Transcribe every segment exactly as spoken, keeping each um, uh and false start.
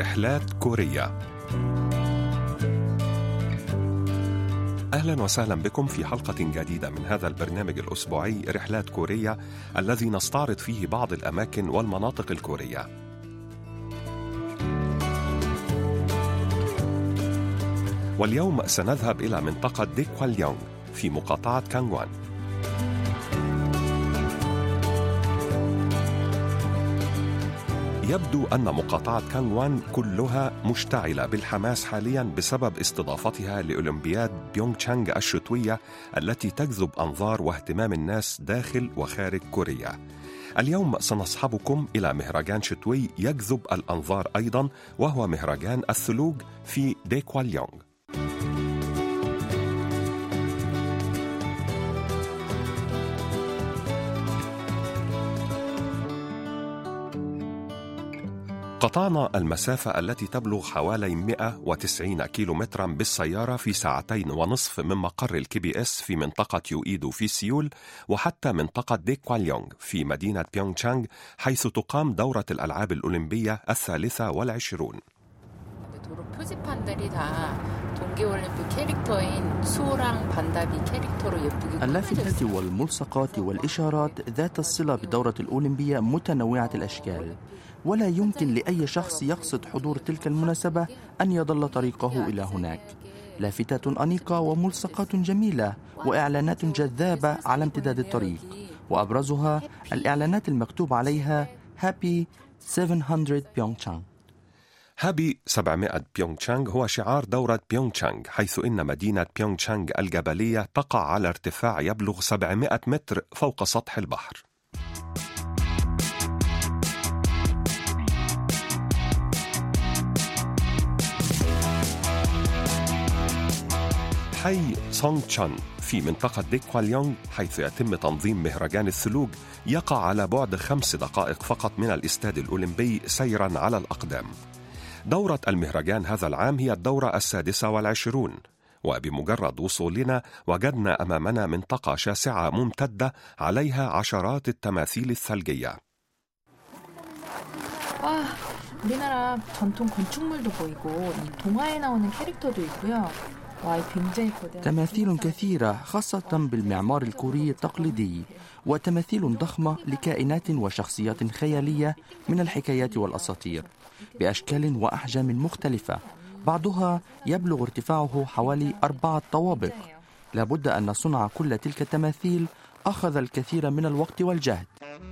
رحلات كورية. أهلا وسهلا بكم في حلقة جديدة من هذا البرنامج الأسبوعي رحلات كورية، الذي نستعرض فيه بعض الأماكن والمناطق الكورية. واليوم سنذهب إلى منطقة ديكواليونغ في مقاطعة كانغوان. يبدو أن مقاطعة كانغوان كلها مشتعلة بالحماس حالياً بسبب استضافتها لأولمبياد بيونغتشانغ الشتوية التي تجذب أنظار واهتمام الناس داخل وخارج كوريا. اليوم سنصحبكم إلى مهرجان شتوي يجذب الأنظار أيضاً، وهو مهرجان الثلوج في ديكواليونغ. قطعنا المسافة التي تبلغ حوالي مئة وتسعين كيلومترا بالسيارة في ساعتين ونصف من مقر الكي بي اس في منطقة يوئيدو في سيول وحتى منطقة ديكواليونغ في مدينة بيونغتشانغ، حيث تقام دورة الألعاب الأولمبية الثالثة والعشرون. اللافتات والملصقات والإشارات ذات الصلة بالدورة الأولمبية متنوعة الأشكال، ولا يمكن لأي شخص يقصد حضور تلك المناسبة أن يضل طريقه إلى هناك. لافتات أنيقة وملصقات جميلة وإعلانات جذابة على امتداد الطريق، وأبرزها الإعلانات المكتوب عليها هابي سبعمائة بيونغتشانغ. هابي سبعمائة بيونغتشانغ هو شعار دورة بيونغتشانغ، حيث إن مدينة بيونغتشانغ الجبلية تقع على ارتفاع يبلغ سبعمائة متر فوق سطح البحر. حي سونغتشون في منطقة ديكواليونغ، حيث يتم تنظيم مهرجان الثلوج، يقع على بعد خمس دقائق فقط من الاستاد الأولمبي سيراً على الأقدام. دورة المهرجان هذا العام هي الدورة السادسة والعشرون، وبمجرد وصولنا وجدنا أمامنا منطقة شاسعة ممتدة عليها عشرات التماثيل الثلجية. 우리나라 전통 건축물도 보이고 동화에 나오는 캐릭터도 있고요. تماثيل كثيرة خاصة بالمعمار الكوري التقليدي، وتماثيل ضخمة لكائنات وشخصيات خيالية من الحكايات والأساطير بأشكال وأحجام مختلفة، بعضها يبلغ ارتفاعه حوالي أربعة طوابق. لابد أن صنع كل تلك التماثيل أخذ الكثير من الوقت والجهد.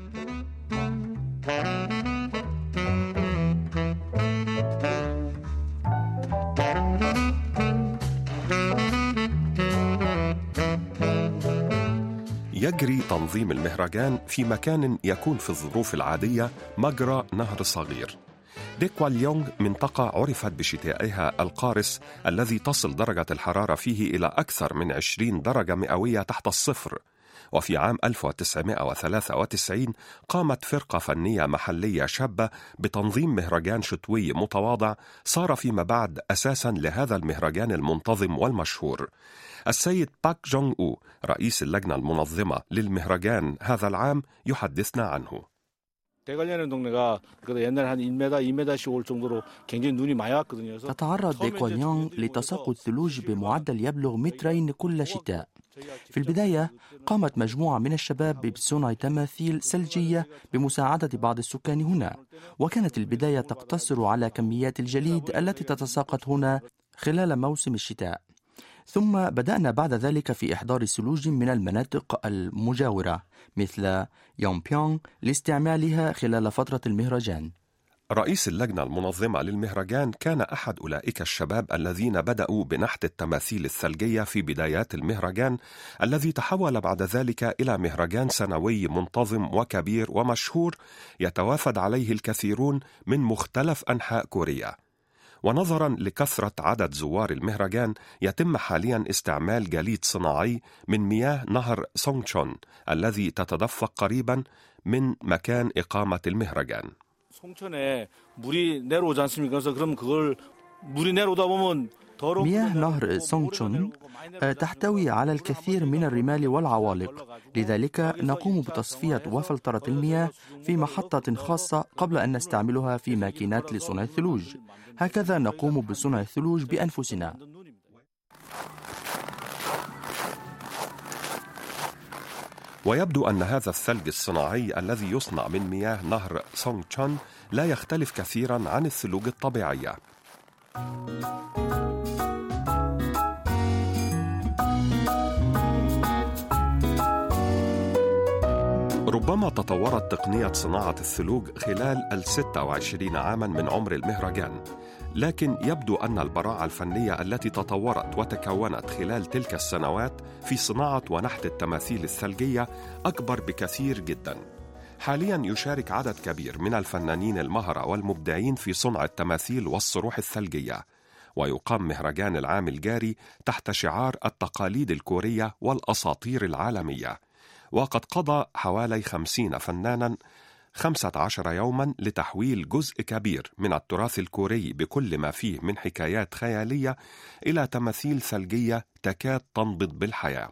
يجري تنظيم المهرجان في مكان يكون في الظروف العادية مجرى نهر صغير. ديكواليونغ منطقة عرفت بشتائها القارس الذي تصل درجة الحرارة فيه إلى أكثر من عشرين درجة مئوية تحت الصفر. وفي عام ألف وتسعمائة وثلاثة وتسعين قامت فرقة فنية محلية شابة بتنظيم مهرجان شتوي متواضع صار فيما بعد أساساً لهذا المهرجان المنتظم والمشهور. السيد باك جونغ أو رئيس اللجنة المنظمة للمهرجان هذا العام يحدثنا عنه. تتعرض ديكواليونغ لتساقط ثلوج بمعدل يبلغ مترين كل شتاء. في البداية قامت مجموعة من الشباب بصنع تماثيل ثلجية بمساعدة بعض السكان هنا، وكانت البداية تقتصر على كميات الجليد التي تتساقط هنا خلال موسم الشتاء. ثم بدأنا بعد ذلك في إحضار ثلوج من المناطق المجاورة مثل يونبيونغ لاستعمالها خلال فترة المهرجان. رئيس اللجنة المنظمة للمهرجان كان أحد أولئك الشباب الذين بدأوا بنحت التماثيل الثلجية في بدايات المهرجان، الذي تحول بعد ذلك إلى مهرجان سنوي منتظم وكبير ومشهور يتوافد عليه الكثيرون من مختلف أنحاء كوريا. ونظرا لكثرة عدد زوار المهرجان يتم حاليا استعمال جليد صناعي من مياه نهر سونغتشون الذي تتدفق قريبا من مكان إقامة المهرجان. 송천에 물이 내려오지 않습니까? 그래서 그럼 그걸 물이 내려오다 보면 مياه نهر سونغتشون تحتوي على الكثير من الرمال والعوالق، لذلك نقوم بتصفية وفلترة المياه في محطة خاصة قبل أن نستعملها في ماكينات لصنع الثلوج. هكذا نقوم بصنع الثلوج بأنفسنا. ويبدو أن هذا الثلج الصناعي الذي يصنع من مياه نهر سونغتشون لا يختلف كثيرا عن الثلوج الطبيعية. ربما تطورت تقنية صناعة الثلوج خلال الستة وعشرين عاما من عمر المهرجان، لكن يبدو أن البراعة الفنية التي تطورت وتكونت خلال تلك السنوات في صناعة ونحت التماثيل الثلجية أكبر بكثير جدا. حاليا يشارك عدد كبير من الفنانين المهرة والمبدعين في صنع التماثيل والصروح الثلجية، ويقام مهرجان العام الجاري تحت شعار التقاليد الكورية والأساطير العالمية، وقد قضى حوالي خمسين فنانا خمسة عشر يوما لتحويل جزء كبير من التراث الكوري بكل ما فيه من حكايات خيالية إلى تماثيل ثلجية تكاد تنبض بالحياة.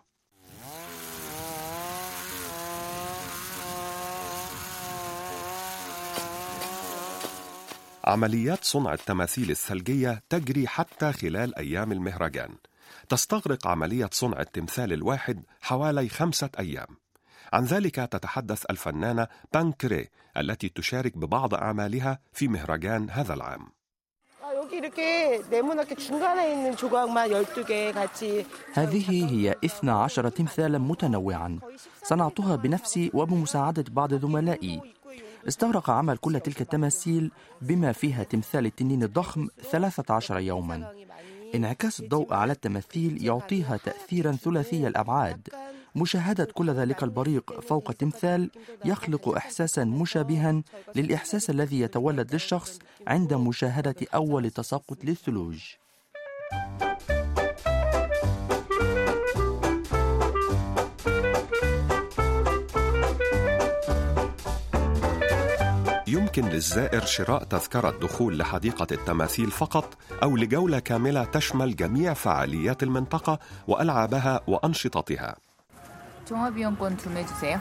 عمليات صنع التماثيل الثلجية تجري حتى خلال أيام المهرجان. تستغرق عملية صنع التمثال الواحد حوالي خمسة أيام. عن ذلك تتحدث الفنانة بانك ري التي تشارك ببعض أعمالها في مهرجان هذا العام. هذه هي اثنتا عشرة تمثالا متنوعا صنعتها بنفسي وبمساعدة بعض زملائي. استغرق عمل كل تلك التماثيل بما فيها تمثال التنين الضخم ثلاثة عشر يوما. انعكاس الضوء على التماثيل يعطيها تأثيرا ثلاثي الأبعاد. مشاهدة كل ذلك البريق فوق التمثال يخلق إحساسا مشابها للإحساس الذي يتولد للشخص عند مشاهدة أول تساقط للثلوج. يمكن للزائر شراء تذكرة دخول لحديقة التماثيل فقط أو لجولة كاملة تشمل جميع فعاليات المنطقة وألعابها وأنشطتها. 종합이용권 구매해주세요.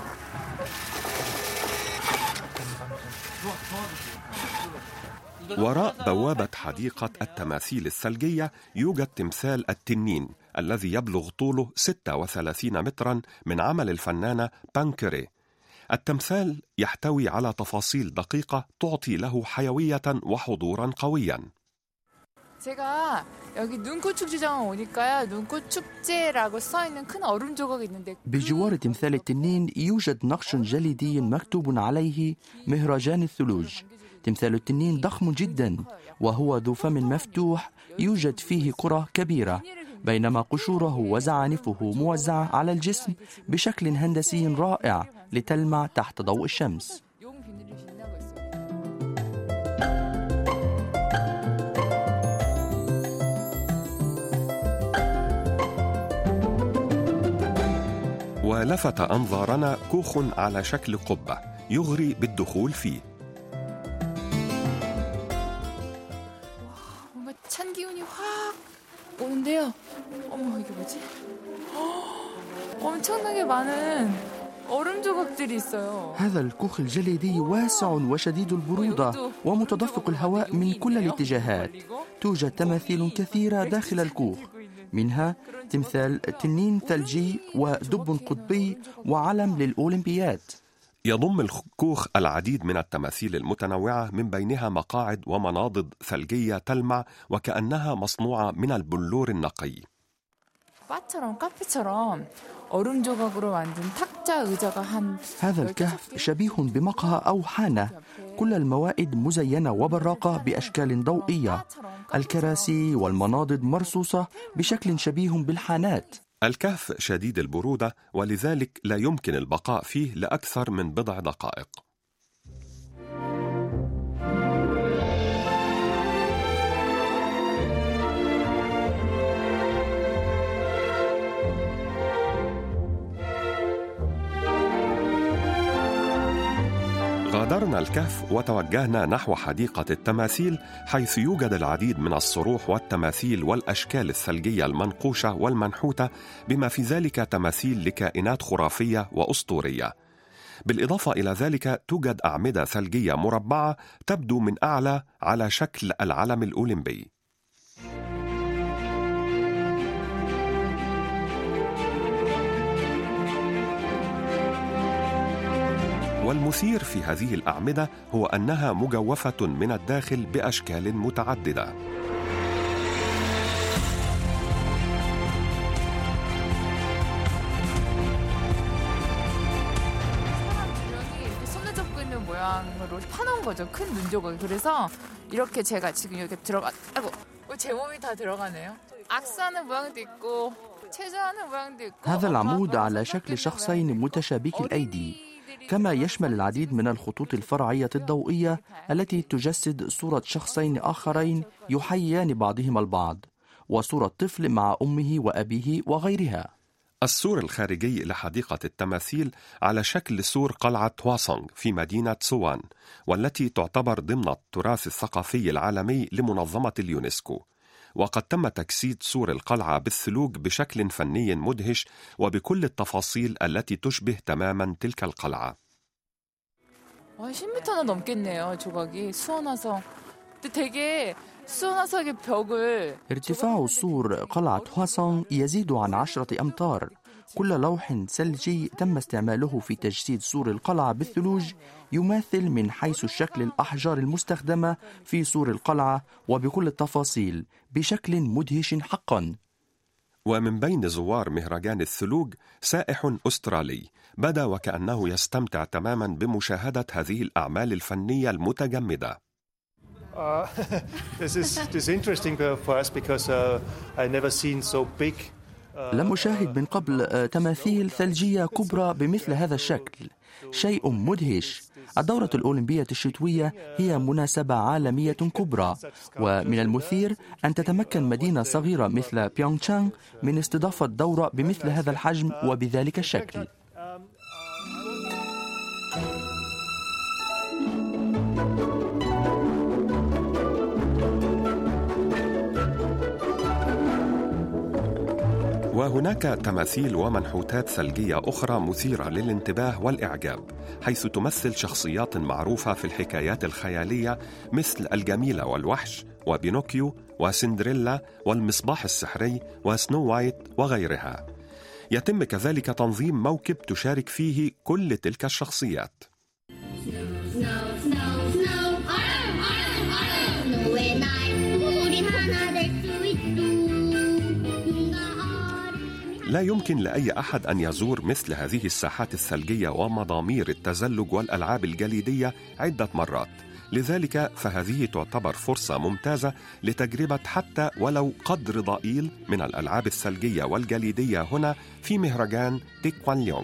وراء بوابة حديقة التماثيل الثلجية يوجد تمثال التنين الذي يبلغ طوله ستة وثلاثين مترا من عمل الفنانة بانك ري. التمثال يحتوي على تفاصيل دقيقة تعطي له حيوية وحضورا قويا. 제가 여기 눈꽃 축제장에 오니까요. 눈꽃 축제라고 써 있는 큰 얼음 조각이 있는데 بجوار تمثال التنين يوجد نقش جليدي مكتوب عليه مهرجان الثلوج. تمثال التنين ضخم جدا وهو ذو فم مفتوح يوجد فيه كرة كبيرة، بينما قشوره وزعانفه موزعة على الجسم بشكل هندسي رائع لتلمع تحت ضوء الشمس. ولفت أنظارنا كوخ على شكل قبة يغري بالدخول فيه. 뭔가 찬 기운이 확 오는데요. 어머 이게 뭐지? 엄청나게 많은 얼음 조각들이 있어요. هذا الكوخ الجليدي واسع وشديد البرودة ومتدفق الهواء من كل الاتجاهات. توجد تماثيل كثيرة داخل الكوخ، منها تمثال تنين ثلجي ودب قطبي وعلم للأولمبياد. يضم الكوخ العديد من التماثيل المتنوعة، من بينها مقاعد ومناضد ثلجية تلمع وكأنها مصنوعة من البلور النقي. هذا الكهف شبيه بمقهى أو حانة، كل الموائد مزينة وبراقة بأشكال ضوئية. الكراسي والمناضد مرصوصة بشكل شبيه بالحانات. الكهف شديد البرودة ولذلك لا يمكن البقاء فيه لأكثر من بضع دقائق. غادرنا الكهف وتوجهنا نحو حديقة التماثيل، حيث يوجد العديد من الصروح والتماثيل والأشكال الثلجية المنقوشة والمنحوتة، بما في ذلك تماثيل لكائنات خرافية وأسطورية. بالإضافة إلى ذلك توجد أعمدة ثلجية مربعة تبدو من أعلى على شكل العلم الأولمبي. والمثير في هذه الأعمدة هو أنها مجوفة من الداخل بأشكال متعددة. 모양으로 파놓은 거죠. 큰 눈조각이. 그래서 이렇게 제가 지금 이렇게 들어가. 아이고, 제 몸이 다 들어가네요. 악수하는 모양도 있고 체조하는 모양도 있고. هذا العمود على شكل شخصين متشابكي الأيدي، كما يشمل العديد من الخطوط الفرعية الضوئية التي تجسد صورة شخصين آخرين يحييان بعضهما البعض، وصورة طفل مع أمه وأبيه وغيرها. السور الخارجي لحديقة التماثيل على شكل سور قلعة هواسونغ في مدينة سوان، والتي تعتبر ضمن التراث الثقافي العالمي لمنظمة اليونسكو. وقد تم تجسيد سور القلعة بالثلوج بشكل فني مدهش وبكل التفاصيل التي تشبه تماما تلك القلعة. 십 미터나 넘겠네요. 조각이 수원화성. 되게 수원화성의 벽을. ارتفاع سور قلعة هواسونغ يزيد عن عشرة أمتار. كل لوح ثلجي تم استعماله في تجسيد سور القلعة بالثلوج يماثل من حيث الشكل الأحجار المستخدمة في سور القلعة وبكل التفاصيل بشكل مدهش حقا. ومن بين زوار مهرجان الثلوج سائح أسترالي بدا وكأنه يستمتع تماما بمشاهدة هذه الأعمال الفنية المتجمدة. Uh, this is this is interesting for us because uh, I never seen so big. لم أشاهد من قبل تماثيل ثلجية كبرى بمثل هذا الشكل، شيء مدهش. الدورة الأولمبية الشتوية هي مناسبة عالمية كبرى، ومن المثير أن تتمكن مدينة صغيرة مثل بيونغتشانغ من استضافة دورة بمثل هذا الحجم وبذلك الشكل. وهناك تماثيل ومنحوتات ثلجية أخرى مثيرة للانتباه والإعجاب، حيث تمثل شخصيات معروفة في الحكايات الخيالية مثل الجميلة والوحش وبينوكيو وسندريلا والمصباح السحري وسنو وايت وغيرها. يتم كذلك تنظيم موكب تشارك فيه كل تلك الشخصيات. لا يمكن لأي أحد أن يزور مثل هذه الساحات الثلجية ومضامير التزلج والألعاب الجليدية عدة مرات، لذلك فهذه تعتبر فرصة ممتازة لتجربة حتى ولو قدر ضئيل من الألعاب الثلجية والجليدية هنا في مهرجان تيكوانليونغ.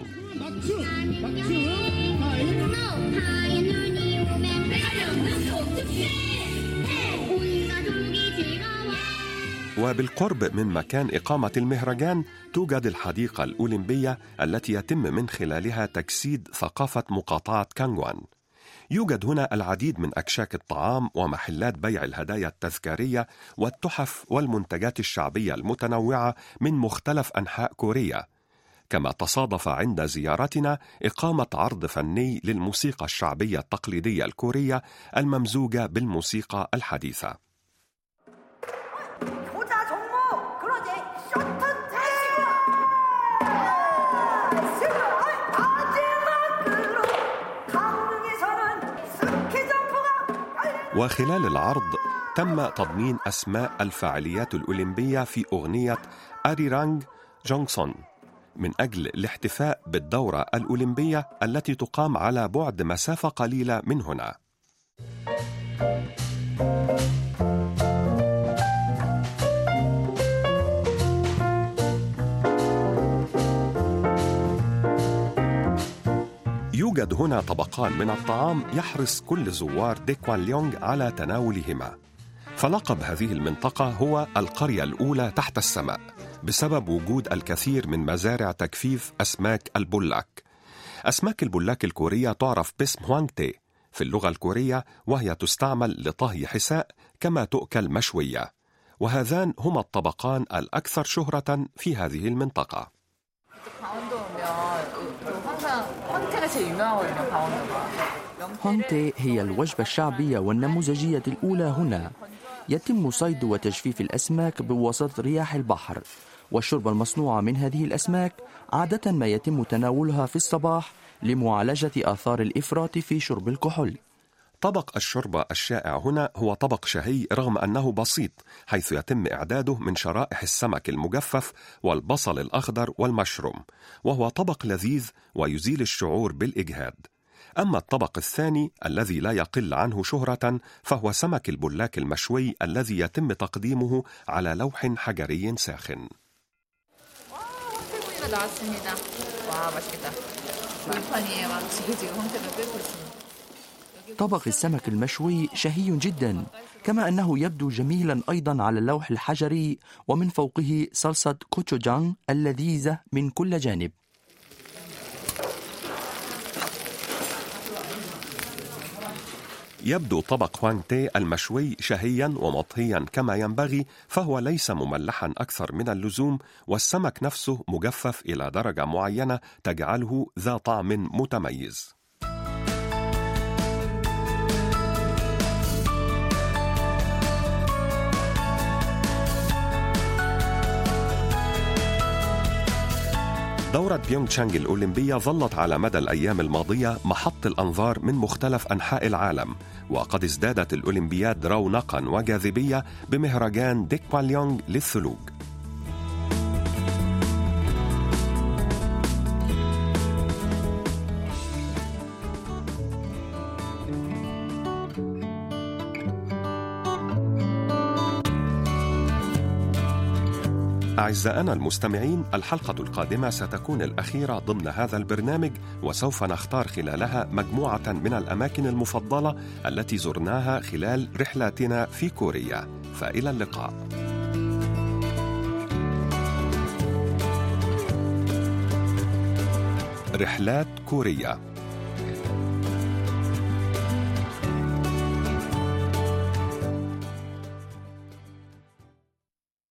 وبالقرب من مكان إقامة المهرجان توجد الحديقة الأولمبية التي يتم من خلالها تجسيد ثقافة مقاطعة كانغوان. يوجد هنا العديد من أكشاك الطعام ومحلات بيع الهدايا التذكارية والتحف والمنتجات الشعبية المتنوعة من مختلف أنحاء كوريا. كما تصادف عند زيارتنا إقامة عرض فني للموسيقى الشعبية التقليدية الكورية الممزوجة بالموسيقى الحديثة. وخلال العرض تم تضمين أسماء الفعاليات الأولمبية في أغنية أريرانغ جونغسون من أجل الاحتفاء بالدورة الأولمبية التي تقام على بعد مسافة قليلة من هنا. يوجد هنا طبقان من الطعام يحرص كل زوار تيكوانليونغ على تناولهما. فلقب هذه المنطقة هو القرية الأولى تحت السماء بسبب وجود الكثير من مزارع تجفيف أسماك البولاك. أسماك البولاك الكورية تعرف باسم هوانغتي، في اللغة الكورية، وهي تستعمل لطهي حساء كما تؤكل مشوية، وهذان هما الطبقان الأكثر شهرة في هذه المنطقة. هونتي هي الوجبة الشعبية والنموذجية الأولى هنا. يتم صيد وتجفيف الأسماك بواسطة رياح البحر، والشوربة المصنوعة من هذه الأسماك عادة ما يتم تناولها في الصباح لمعالجة آثار الإفراط في شرب الكحول. طبق الشوربة الشائع هنا هو طبق شهي رغم أنه بسيط، حيث يتم إعداده من شرائح السمك المجفف والبصل الأخضر والمشروم، وهو طبق لذيذ ويزيل الشعور بالإجهاد. أما الطبق الثاني الذي لا يقل عنه شهرة فهو سمك البلاك المشوي الذي يتم تقديمه على لوح حجري ساخن. طبق السمك المشوي شهي جدا، كما أنه يبدو جميلا أيضا على اللوح الحجري، ومن فوقه صلصة كوتشوجان اللذيذة من كل جانب. يبدو طبق هوانغ تي المشوي شهيا ومطهيا كما ينبغي، فهو ليس مملحا أكثر من اللزوم، والسمك نفسه مجفف إلى درجة معينة تجعله ذا طعم متميز. دورة بيونغتشانغ الأولمبية ظلت على مدى الأيام الماضية محط الأنظار من مختلف أنحاء العالم، وقد ازدادت الأولمبياد رونقا وجاذبية بمهرجان ديكواليونغ للثلوج. أعزائنا المستمعين، الحلقة القادمة ستكون الأخيرة ضمن هذا البرنامج، وسوف نختار خلالها مجموعة من الأماكن المفضلة التي زرناها خلال رحلاتنا في كوريا. فإلى اللقاء. رحلات كوريا.